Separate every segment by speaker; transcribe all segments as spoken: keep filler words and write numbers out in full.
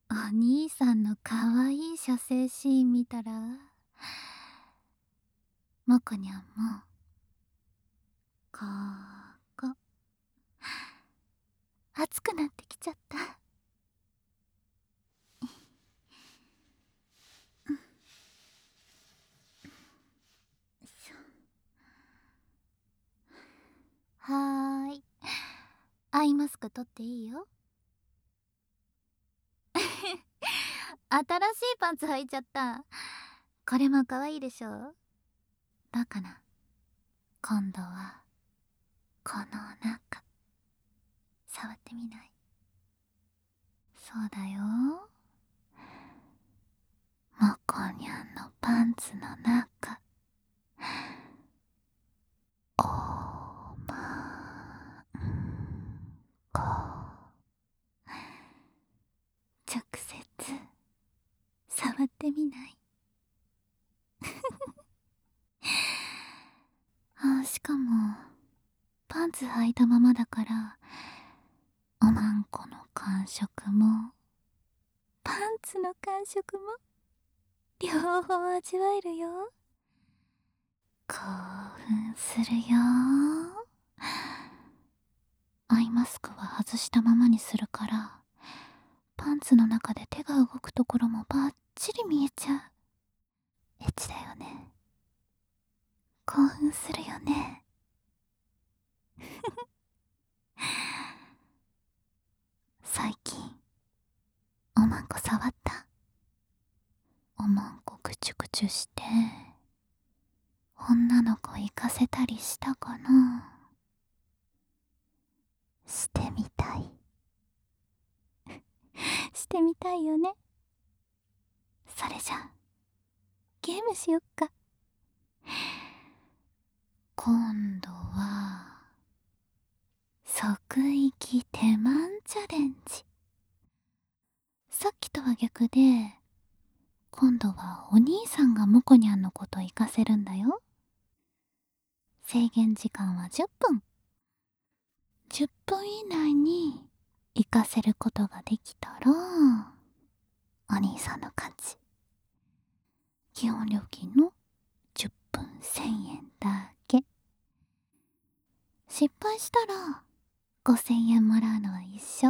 Speaker 1: お兄さんのかわいい射精シーン見たら、もこにゃんもここ熱くなってきちゃった。はーい、アイマスク取っていいよ。新しいパンツ履いちゃった。これも可愛いでしょ。だから今度はこの中触ってみない？そうだよ、もこにゃんのパンツの中、おまんこ直接触ってみない？あ、しかもパンツ履いたままだから、おまんこの感触もパンツの感触も両方味わえるよ。興奮するよ。アイマスクは外したままにするから、パンツの中で手が動くところもバッチリ見えちゃう。エッチだよね。興奮するよね。最近おまんこ触った？おまんこぐちゅぐちゅして女の子行かせたりしたかな？してみたい。してみたいよね。それじゃゲームしよっか。今度は即息手満チャレンジ。さっきとは逆で、今度はお兄さんがもこにゃんのこと行かせるんだよ。制限時間はじゅっぷん。じゅっぷん以内に行かせることができたらお兄さんの勝ち。基本料金のじゅっぷんせんえんだけ。失敗したらごせんえんもらうのは一緒。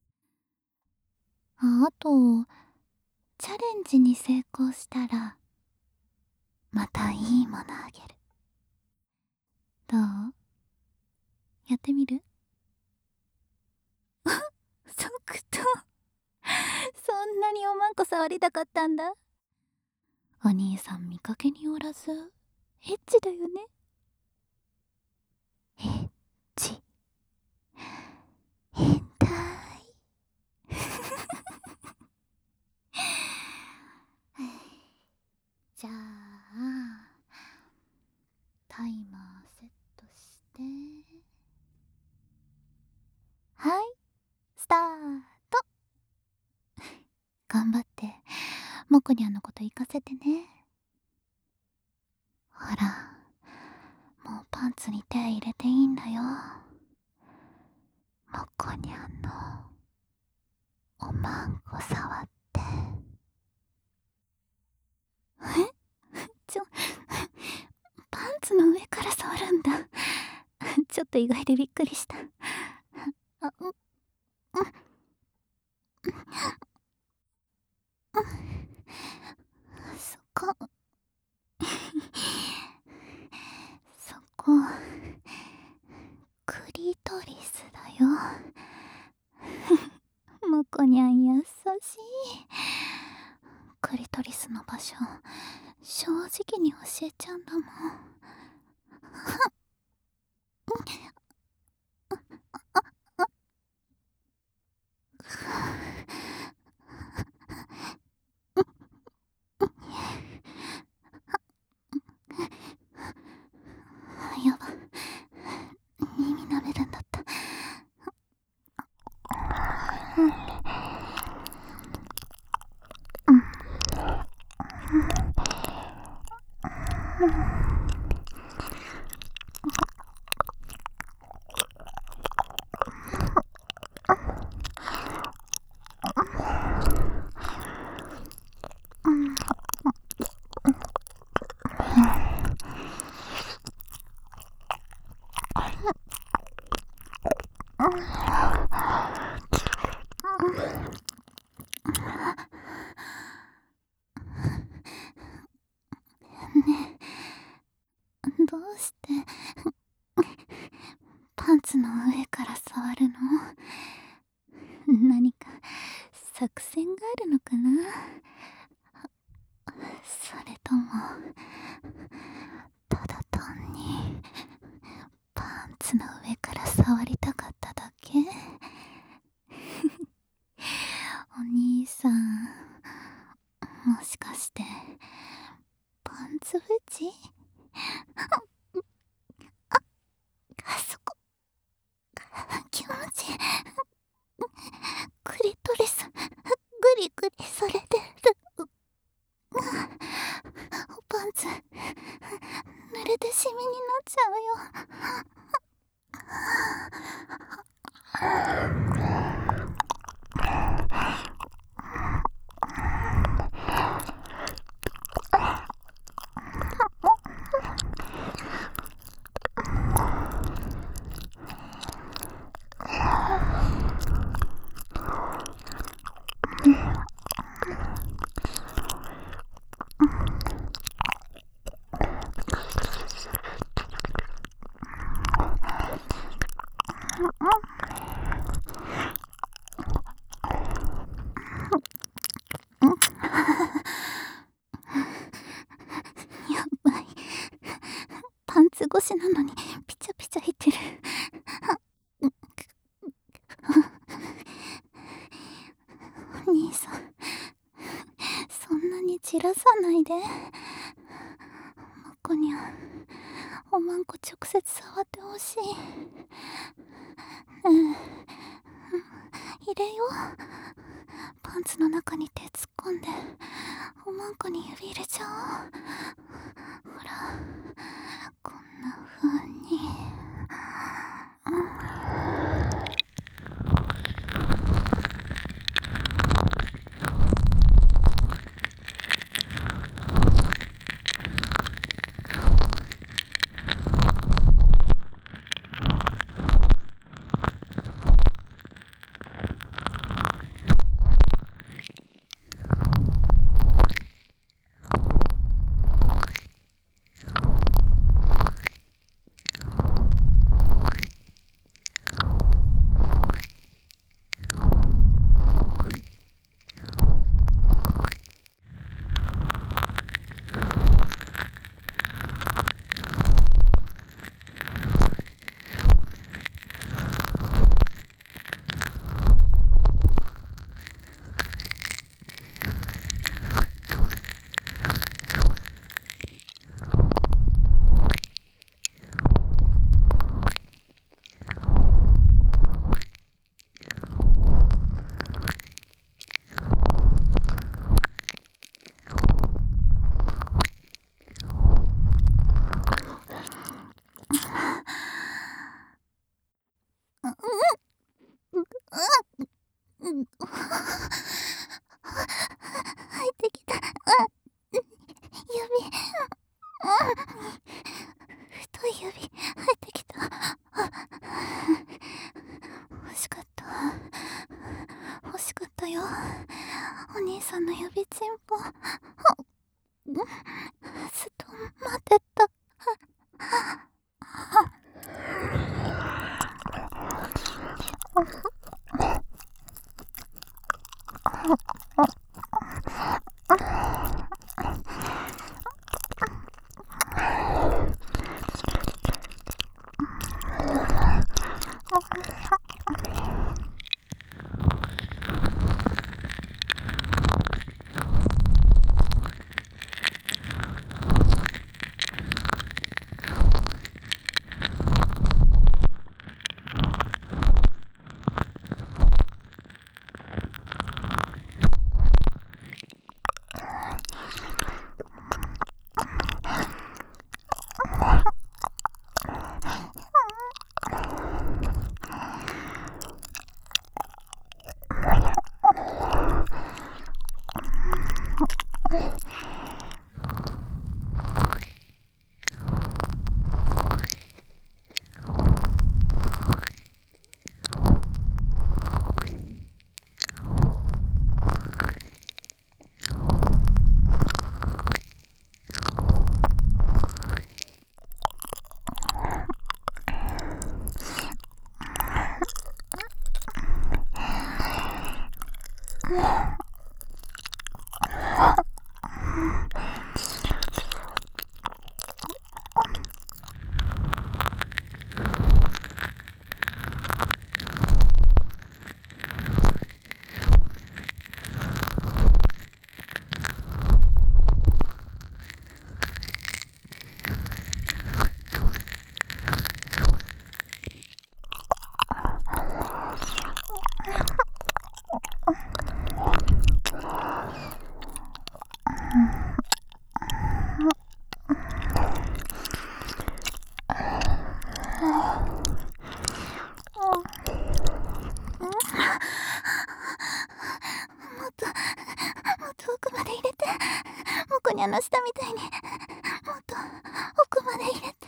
Speaker 1: あ、あとチャレンジに成功したらまたいいものあげる。どう？やってみる？即答。そんなにおまんこ触りたかったんだ。お兄さん見かけによらずエッチだよね。エッチ、変態。じゃあタイマーセットして、はい、スタート。頑張ってもこにゃんのこと行かせてね。ほら、もうパンツに手入れていいんだよ。もこにゃんのおまんこ触って。え？ちょ、パンツの上から触るんだ。ちょっと意外でびっくりした。あ、う、う、そこ、そこ、クリトリスだよ。もこにゃん優しい。クリトリスの場所正直に教えちゃうんだもん。やば、耳舐めるんだった。うん、 ねえ、どうしてパンツの上から触るの？何か作戦があるのかな？それともただ単にパンツの上から触りたかっただけ？お兄さん、もしかしてパンツフェチ？あそこ気持ちいい。クリトリスグリグリされてる。パンツ濡れてシミになっちゃうよ。やばい、パンツ越しなのにピチャピチャいってる。お兄さん、そんなに散らさないで。マコにゃおまんこ直接触ってほしい。うん、入れよう。パンツの中に手突っ込んでおまんこに指入れちゃおう。ほら、こんな風に、うんうん、入ってきた。指、太い指入ってきた。欲しかった、欲しかったよ、お兄さんの指チンポ。ずっと待ってた。 奥まで入れて、もこにゃの下みたいにもっと奥まで入れて。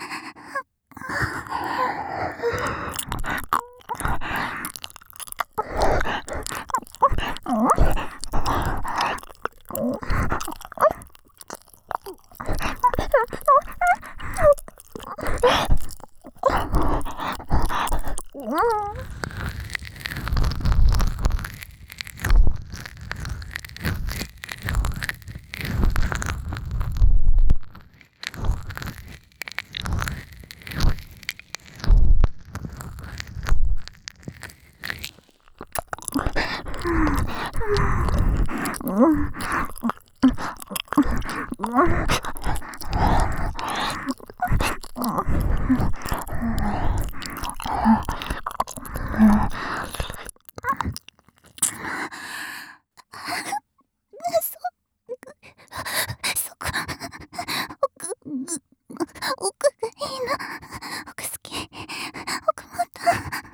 Speaker 1: そこ、奥、奥がいいな。奥好き。奥もっと。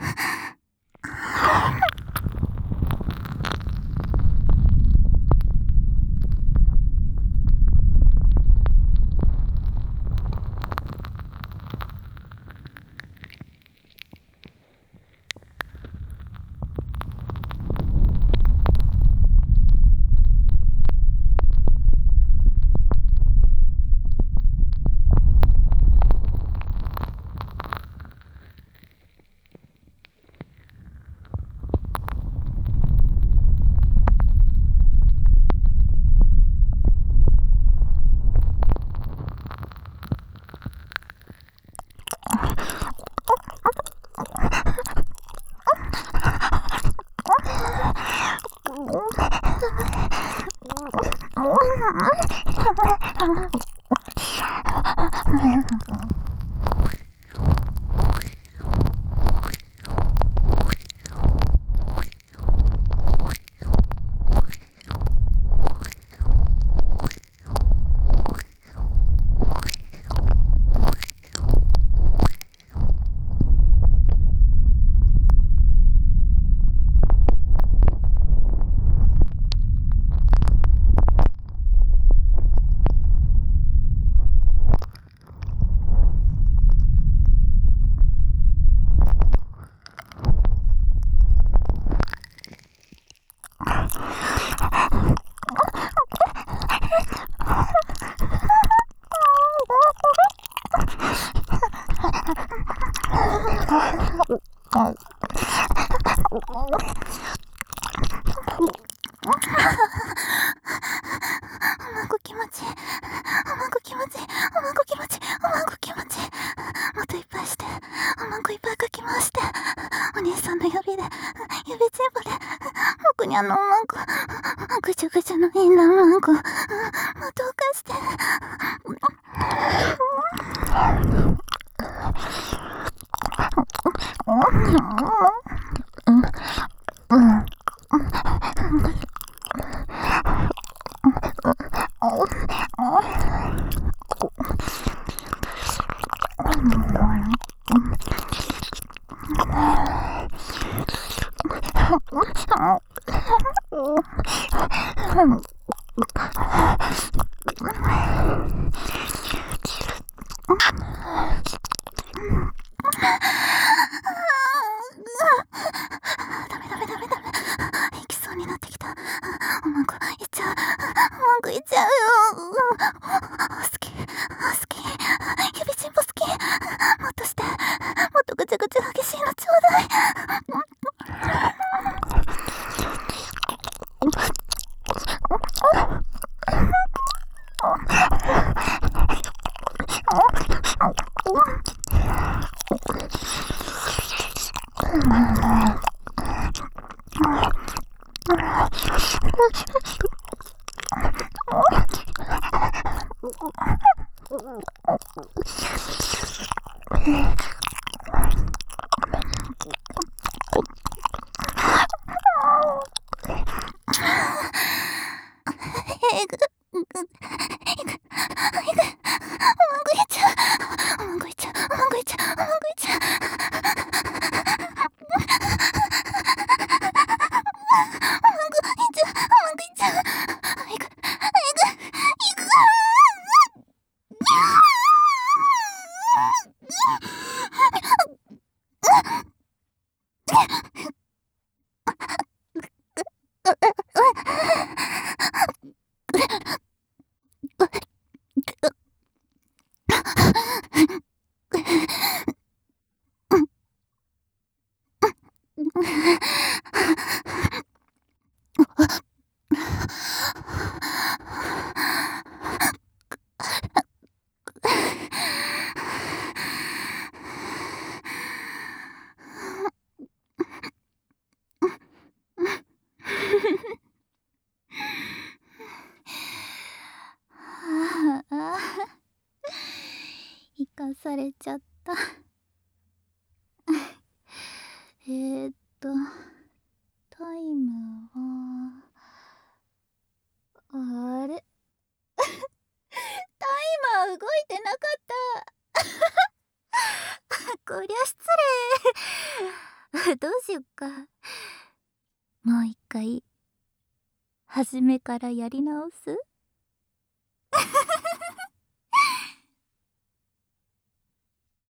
Speaker 1: おまんこ気持ちいい。おまんこ気持ちいい。おまんこ気持ちいい。おまんこ気持ちいい。もっといっぱいして。おまんこいっぱいかき回して。お兄さんの指で、指チンポで、もこにゃんのおまんこ、ぐちゅぐちゅのいいなおまんこ、もっとおかして。ダメダメダメダメ。行きそうになってきた。おまんこいっちゃう。おまんこいっちゃうよ。好き好き。指チンポ好き。もっとして。もっとぐちゃぐちゃ激しいのちょうだい。 えぐ、ぐ、えぐ、えぐ、まぐいちゃう、まぐいちゃう、まぐいちゃう、まぐいちゃう。ああ、生かされちゃった。えーっと、タイムは、あれタイマー動いてなかった。こりゃ失礼。どうしよっか。もう一回、初めからやり直す？